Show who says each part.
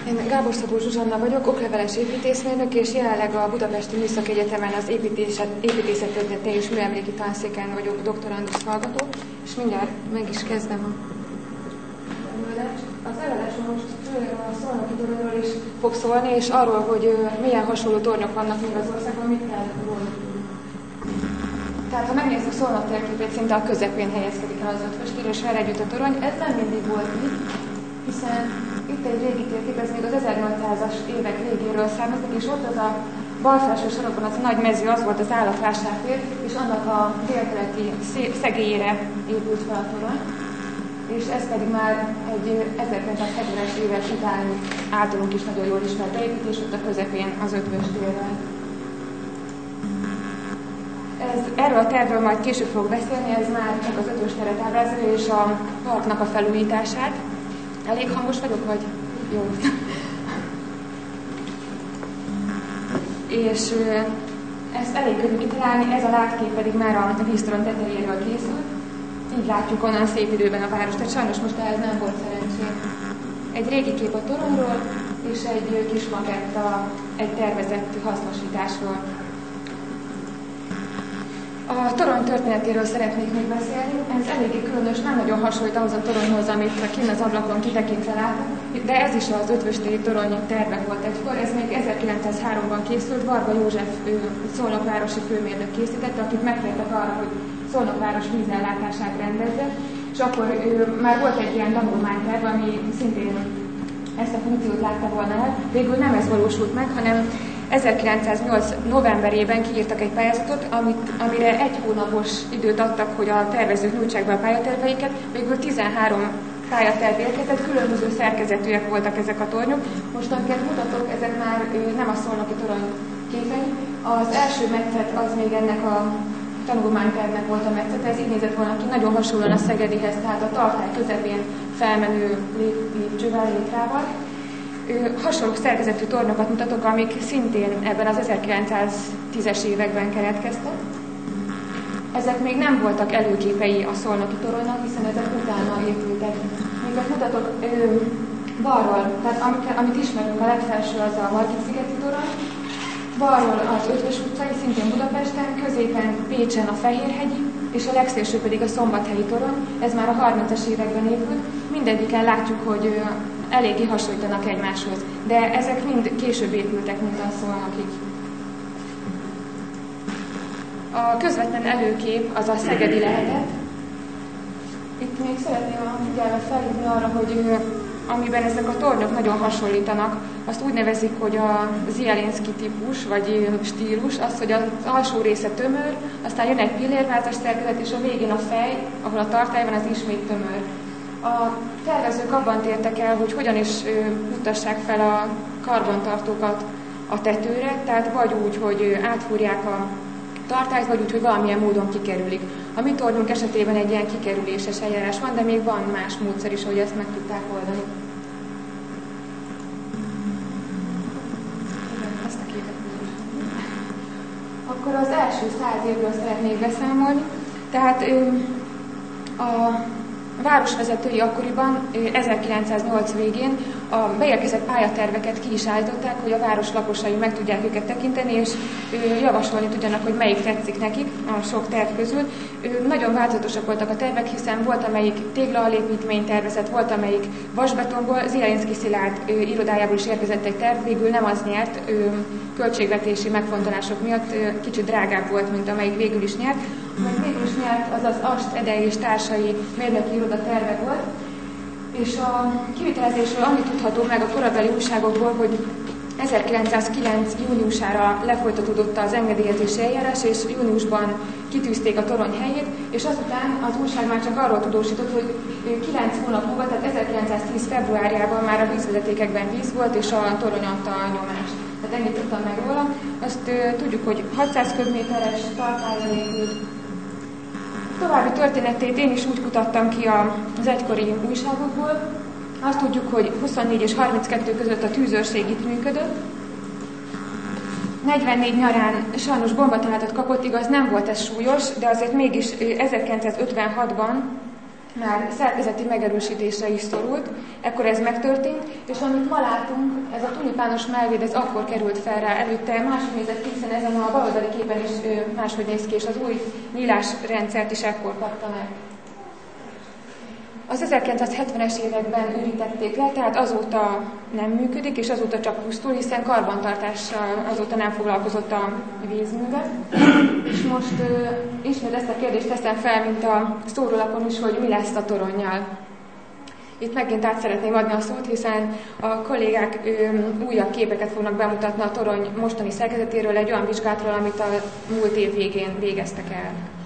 Speaker 1: Én Gábor Szabó Zsuzsanna vagyok, okleveles építészmérnök, és jelenleg a Budapesti Műszaki Egyetemen az építészettörténeti és műemléki tanszéken vagyok doktorandusz hallgató, és mindjárt meg is kezdem az előadásom most főleg a Szolnoki toronyról is fog szólni, és arról, hogy milyen hasonló tornyok vannak még az országban, mit kell róla. Tehát ha megnézzük Szolnok térképét, szinte a közepén helyezkedik el az Ötvös-tér, és vele együtt a torony. Ez nem mindig volt így, hiszen itt egy régi térkép, ez még az 1800-as évek végéről származik, és ott az a bal felső sarokban az a nagy mező, az volt az állatvásártér, és annak a délkeleti szegélyére épült fel a torony. És ez pedig már egy 1970-es évek utáni általunk is nagyon jól ismert építés, ott a közepén az Ötvös-térrel. Erről a tervről majd később fogok beszélni, ez már csak az Ötvös-teret ábrázolja, és a parknak a felújítását. Elég hangos vagyok, vagy? Jó. És ezt elég könnyű kitalálni, ez a látkép pedig már a víztorony tetejéről készült. Így látjuk onnan szép időben a várost, tehát sajnos most ehhez nem volt szerencsém. Egy régi kép a toronyról, és egy kis makett egy tervezett hasznosításról. A torony történetéről szeretnék még beszélni. Ez eléggé különös, nem nagyon hasonlít ahhoz a toronyhoz, amit kint az ablakon kitekintve látunk, de ez is az Ötvös-téri torony terve volt egykor. Ez még 1903-ban készült, Varga József szolnokvárosi főmérnök készítette, akit megkértek arra, hogy Szolnokváros vízellátását rendezze, és akkor már volt egy ilyen tanulmányterv, ami szintén ezt a funkciót látta volna el. Végül nem ez valósult meg, hanem 1908. novemberében kiírtak egy pályázatot, amire egy hónapos időt adtak, hogy a tervezők nyújtsák be a pályaterveiket. Végül 13 pályaterv érkezett, különböző szerkezetűek voltak ezek a tornyok. Most, amiket mutatok, ezek már nem a szolnoki torony képei. Az első metszet az még ennek a tanulmánytervnek volt a metszet, ez így nézett volna ki, nagyon hasonlóan a szegedihez, tehát a tartály közepén felmenő lépcsővel, létrával. Hasonló szerkezetű tornyokat mutatok, amik szintén ebben az 1910-es években keletkeztek. Ezek még nem voltak előképei a szolnoki toronynak, hiszen ezek utána épültek. Amiket mutatok balról, tehát amit ismerünk, a legfelső az a Margit-szigeti torony, balról az Ötvös utcai, szintén Budapesten, középen Pécsen a Fehérhegyi, és a legszélső pedig a Szombathelyi torony, ez már a 30-as években épült. Mindegyiken látjuk, hogy eléggé hasonlítanak egymáshoz, de ezek mind később épültek, mint a szolnokig. A közvetlen előkép az a szegedi lehetett. Itt még szeretném a figyelmet felhívni arra, hogy amiben ezek a tornyok nagyon hasonlítanak, azt úgy nevezik, hogy a Zielinski típus, vagy stílus, az, hogy az alsó része tömör, aztán jön egy pillérváltás szerkezet, és a végén a fej, ahol a tartály van, az ismét tömör. A tervezők abban tértek el, hogy hogyan is mutassák fel a karbantartókat a tetőre, tehát vagy úgy, hogy átfúrják a tartályt, vagy úgy, hogy valamilyen módon kikerülik. A mi tornyunk esetében egy ilyen kikerüléses eljárás van, de még van más módszer is, hogy ezt meg tudták oldani. Ezt a képet. Akkor az első 100 évről szeretnék beszámolni. Tehát a városvezetői akkoriban, 1908 végén a beérkezett pályaterveket ki is állították, hogy a város lakosai meg tudják őket tekinteni, és javasolni tudjanak, hogy melyik tetszik nekik a sok terv közül. Nagyon változatosak voltak a tervek, hiszen volt, amelyik téglalépítmény tervezett, volt, amelyik vasbetonból, Zielinski Szilárd irodájából is érkezett egy terv, végül nem az nyert, költségvetési megfontolások miatt kicsit drágább volt, mint amelyik végül is nyert. Amelyik végül is nyert, az az Ast, Edey és társai mérnöki iroda terve volt, és a kivitelezésről annyit tudható meg a korabeli újságokból, hogy 1909. júniusára lefolytatódott az engedélyezési eljárás, és júniusban kitűzték a torony helyét, és azután az újság már csak arról tudósított, hogy 9 hónap múlva, tehát 1910. februárjában már a vízvezetékekben víz volt, és a torony adta a nyomást. Tehát ennyit tudtam meg róla. Azt tudjuk, hogy 600 köbméteres tartályon épült. További történetét én is úgy kutattam ki az egykori újságokból. Azt tudjuk, hogy 24 és 32 között a tűzőrség itt működött. 44 nyarán sajnos bombatámadást kapott, igaz, nem volt ez súlyos, de azért mégis 1956-ban már szerkezeti megerősítésre is szorult, ekkor ez megtörtént, és amit ma látunk, ez a tulipános mellvéd, ez akkor került fel rá, előtte máshogy nézett ki, hiszen ezen a baloldali képen is máshogy néz ki, és az új nyílásrendszert is ekkor kapta meg. Az 1970-es években ürítették le, tehát azóta nem működik, és azóta csak pusztul, hiszen karbantartással azóta nem foglalkozott a vízműve. És most ismét ezt a kérdést teszem fel, mint a szórólapon is, hogy mi lesz a toronnyal. Itt megint át szeretném adni a szót, hiszen a kollégák újabb képeket fognak bemutatni a torony mostani szerkezetéről, egy olyan vizsgálatról, amit a múlt év végén végeztek el.